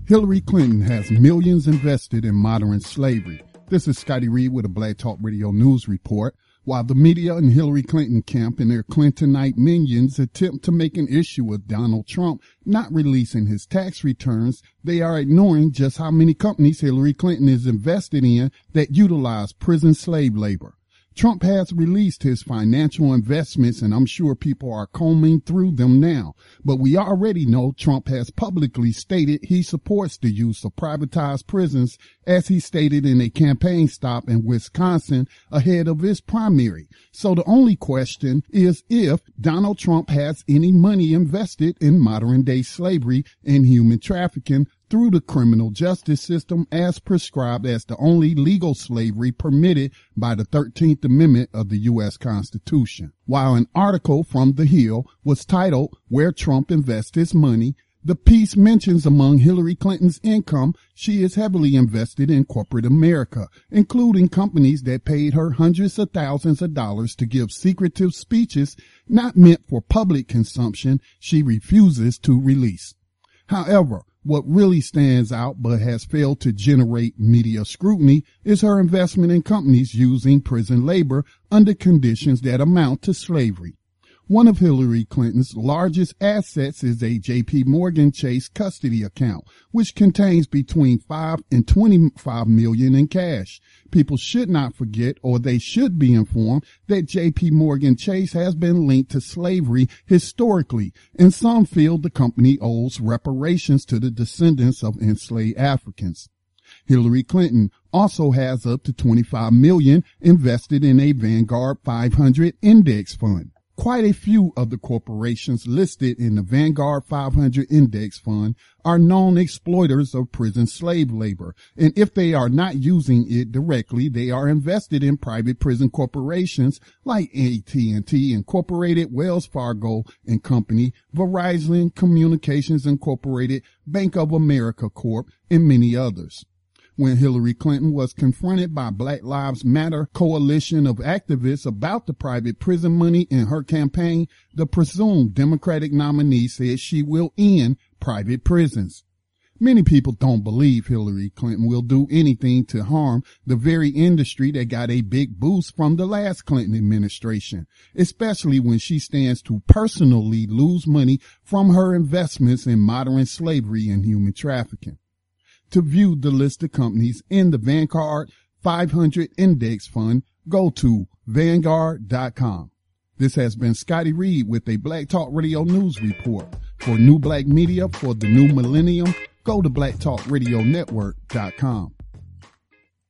Hillary Clinton has millions invested in modern slavery. This is Scotty Reed with a Black Talk Radio News Report. While the media and Hillary Clinton camp and their Clintonite minions attempt to make an issue with Donald Trump not releasing his tax returns, they are ignoring just how many companies Hillary Clinton is invested in that utilize prison slave labor. Trump has released his financial investments, and I'm sure people are combing through them now. But we already know Trump has publicly stated he supports the use of privatized prisons, as he stated in a campaign stop in Wisconsin ahead of his primary. So the only question is if Donald Trump has any money invested in modern-day slavery and human trafficking through the criminal justice system as prescribed as the only legal slavery permitted by the 13th Amendment of the U.S. Constitution. While an article from The Hill was titled "Where Trump Invests His Money," the piece mentions among Hillary Clinton's income, she is heavily invested in corporate America, including companies that paid her hundreds of thousands of dollars to give secretive speeches not meant for public consumption she refuses to release. However, what really stands out but has failed to generate media scrutiny is her investment in companies using prison labor under conditions that amount to slavery. One of Hillary Clinton's largest assets is a J.P. Morgan Chase custody account, which contains between $5 and $25 million in cash. People should not forget, or they should be informed, that J.P. Morgan Chase has been linked to slavery historically, and some feel the company owes reparations to the descendants of enslaved Africans. Hillary Clinton also has up to $25 million invested in a Vanguard 500 index fund. Quite a few of the corporations listed in the Vanguard 500 Index Fund are known exploiters of prison slave labor, and if they are not using it directly, they are invested in private prison corporations like AT&T Incorporated, Wells Fargo and Company, Verizon Communications Incorporated, Bank of America Corp., and many others. When Hillary Clinton was confronted by Black Lives Matter coalition of activists about the private prison money in her campaign, the presumed Democratic nominee said she will end private prisons. Many people don't believe Hillary Clinton will do anything to harm the very industry that got a big boost from the last Clinton administration, especially when she stands to personally lose money from her investments in modern slavery and human trafficking. To view the list of companies in the Vanguard 500 Index Fund, go to Vanguard.com. This has been Scotty Reed with a Black Talk Radio News Report. For new black media for the new millennium, go to BlackTalkRadioNetwork.com.